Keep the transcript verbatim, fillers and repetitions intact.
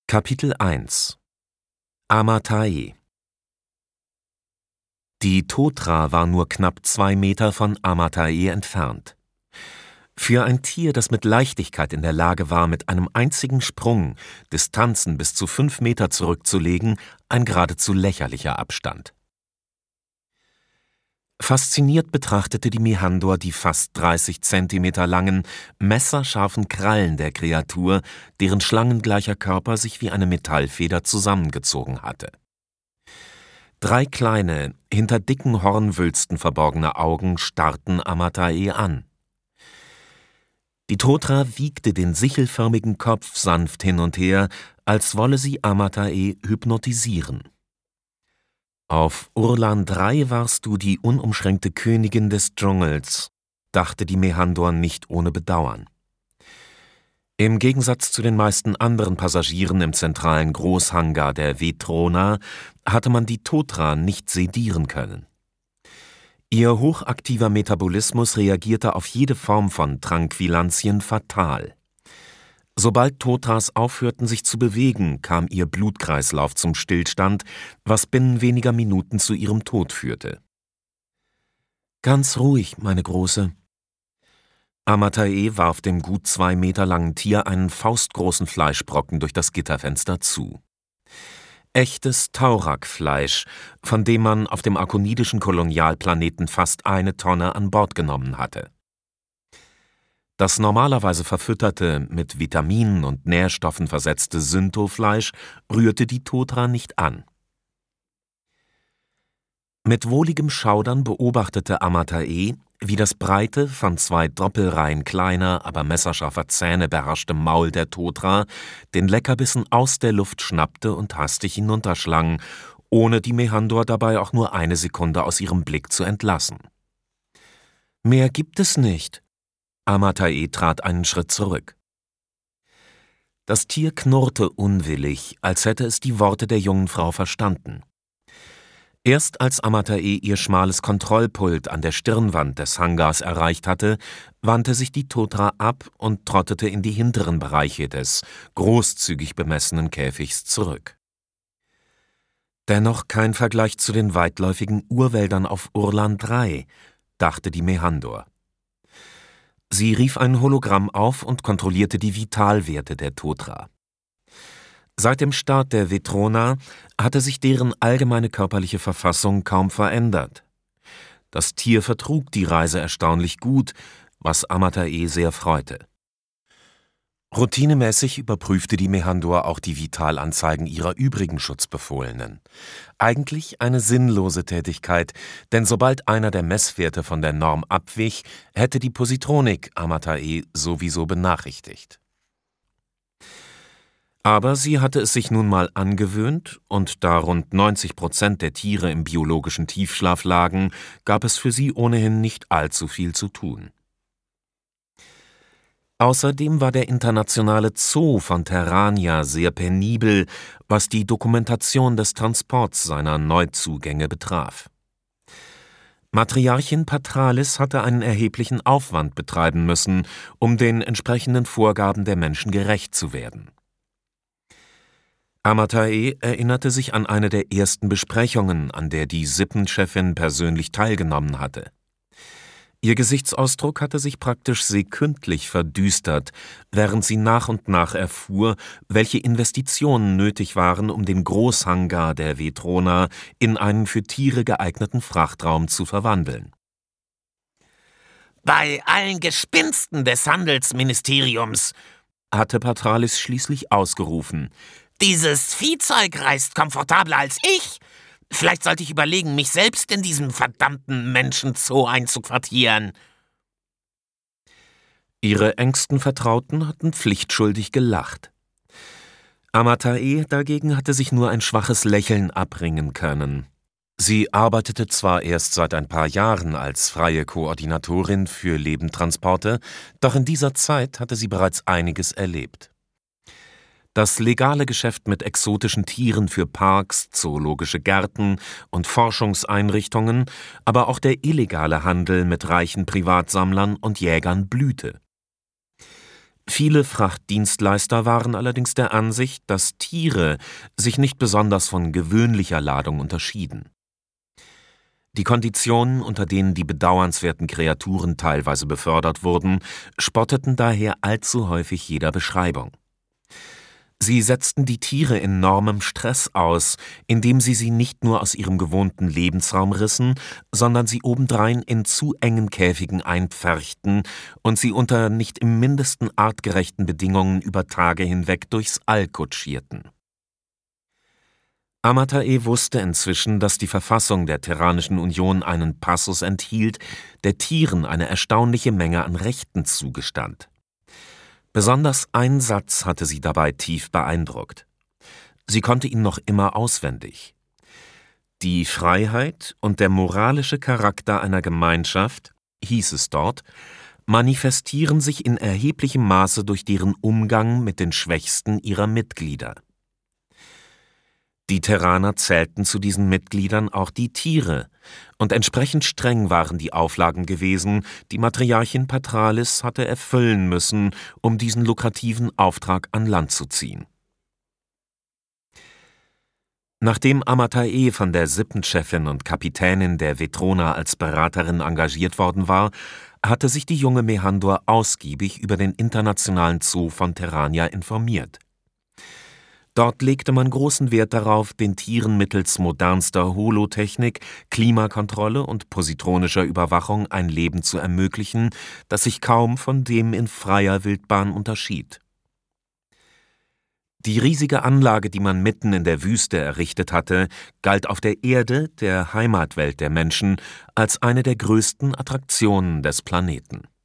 Kapitel eins Amatae. Die Totra war nur knapp zwei Meter von Amatae entfernt. Für ein Tier, das mit Leichtigkeit in der Lage war, mit einem einzigen Sprung Distanzen bis zu fünf Meter zurückzulegen, ein geradezu lächerlicher Abstand. Fasziniert betrachtete die Mehandor die fast dreißig Zentimeter langen, messerscharfen Krallen der Kreatur, deren schlangengleicher Körper sich wie eine Metallfeder zusammengezogen hatte. Drei kleine, hinter dicken Hornwülsten verborgene Augen starrten Amatae an. Die Totra wiegte den sichelförmigen Kopf sanft hin und her, als wolle sie Amatae hypnotisieren. »Auf Urlan drei warst du die unumschränkte Königin des Dschungels«, dachte die Mehandor nicht ohne Bedauern. Im Gegensatz zu den meisten anderen Passagieren im zentralen Großhangar der Vetrona hatte man die Totra nicht sedieren können. Ihr hochaktiver Metabolismus reagierte auf jede Form von Tranquilantien fatal. Sobald Totras aufhörten, sich zu bewegen, kam ihr Blutkreislauf zum Stillstand, was binnen weniger Minuten zu ihrem Tod führte. »Ganz ruhig, meine Große.« Amatae warf dem gut zwei Meter langen Tier einen faustgroßen Fleischbrocken durch das Gitterfenster zu. Echtes Taurak-Fleisch, von dem man auf dem arkonidischen Kolonialplaneten fast eine Tonne an Bord genommen hatte. Das normalerweise verfütterte, mit Vitaminen und Nährstoffen versetzte Syntho-Fleisch rührte die Totra nicht an. Mit wohligem Schaudern beobachtete Amatae, wie das breite, von zwei Doppelreihen kleiner, aber messerscharfer Zähne beherrschte Maul der Totra den Leckerbissen aus der Luft schnappte und hastig hinunterschlang, ohne die Mehandor dabei auch nur eine Sekunde aus ihrem Blick zu entlassen. »Mehr gibt es nicht.« Amatae trat einen Schritt zurück. Das Tier knurrte unwillig, als hätte es die Worte der jungen Frau verstanden. Erst als Amatae ihr schmales Kontrollpult an der Stirnwand des Hangars erreicht hatte, wandte sich die Totra ab und trottete in die hinteren Bereiche des großzügig bemessenen Käfigs zurück. Dennoch kein Vergleich zu den weitläufigen Urwäldern auf Urlan drei, dachte die Mehandor. Sie rief ein Hologramm auf und kontrollierte die Vitalwerte der Totra. Seit dem Start der Vetrona hatte sich deren allgemeine körperliche Verfassung kaum verändert. Das Tier vertrug die Reise erstaunlich gut, was Amatae sehr freute. Routinemäßig überprüfte die Mehandor auch die Vitalanzeigen ihrer übrigen Schutzbefohlenen. Eigentlich eine sinnlose Tätigkeit, denn sobald einer der Messwerte von der Norm abwich, hätte die Positronik Amatae sowieso benachrichtigt. Aber sie hatte es sich nun mal angewöhnt, und da rund neunzig Prozent der Tiere im biologischen Tiefschlaf lagen, gab es für sie ohnehin nicht allzu viel zu tun. Außerdem war der internationale Zoo von Terrania sehr penibel, was die Dokumentation des Transports seiner Neuzugänge betraf. Matriarchin Patralis hatte einen erheblichen Aufwand betreiben müssen, um den entsprechenden Vorgaben der Menschen gerecht zu werden. Amatae erinnerte sich an eine der ersten Besprechungen, an der die Sippenchefin persönlich teilgenommen hatte. Ihr Gesichtsausdruck hatte sich praktisch sekündlich verdüstert, während sie nach und nach erfuhr, welche Investitionen nötig waren, um den Großhangar der Vetrona in einen für Tiere geeigneten Frachtraum zu verwandeln. »Bei allen Gespinsten des Handelsministeriums«, hatte Patralis schließlich ausgerufen, »dieses Viehzeug reist komfortabler als ich. Vielleicht sollte ich überlegen, mich selbst in diesem verdammten Menschenzoo einzuquartieren.« Ihre engsten Vertrauten hatten pflichtschuldig gelacht. Amatae dagegen hatte sich nur ein schwaches Lächeln abringen können. Sie arbeitete zwar erst seit ein paar Jahren als freie Koordinatorin für Lebendtransporte, doch in dieser Zeit hatte sie bereits einiges erlebt. Das legale Geschäft mit exotischen Tieren für Parks, zoologische Gärten und Forschungseinrichtungen, aber auch der illegale Handel mit reichen Privatsammlern und Jägern blühte. Viele Frachtdienstleister waren allerdings der Ansicht, dass Tiere sich nicht besonders von gewöhnlicher Ladung unterschieden. Die Konditionen, unter denen die bedauernswerten Kreaturen teilweise befördert wurden, spotteten daher allzu häufig jeder Beschreibung. Sie setzten die Tiere enormem Stress aus, indem sie sie nicht nur aus ihrem gewohnten Lebensraum rissen, sondern sie obendrein in zu engen Käfigen einpferchten und sie unter nicht im mindesten artgerechten Bedingungen über Tage hinweg durchs All kutschierten. Amatae wusste inzwischen, dass die Verfassung der Terranischen Union einen Passus enthielt, der Tieren eine erstaunliche Menge an Rechten zugestand. Besonders ein Satz hatte sie dabei tief beeindruckt. Sie konnte ihn noch immer auswendig. Die Freiheit und der moralische Charakter einer Gemeinschaft, hieß es dort, manifestieren sich in erheblichem Maße durch deren Umgang mit den Schwächsten ihrer Mitglieder. Die Terraner zählten zu diesen Mitgliedern auch die Tiere, und entsprechend streng waren die Auflagen gewesen, die Matriarchin Patralis hatte erfüllen müssen, um diesen lukrativen Auftrag an Land zu ziehen. Nachdem Amatae von der Sippenchefin und Kapitänin der Vetrona als Beraterin engagiert worden war, hatte sich die junge Mehandor ausgiebig über den internationalen Zoo von Terrania informiert. Dort legte man großen Wert darauf, den Tieren mittels modernster Holotechnik, Klimakontrolle und positronischer Überwachung ein Leben zu ermöglichen, das sich kaum von dem in freier Wildbahn unterschied. Die riesige Anlage, die man mitten in der Wüste errichtet hatte, galt auf der Erde, der Heimatwelt der Menschen, als eine der größten Attraktionen des Planeten.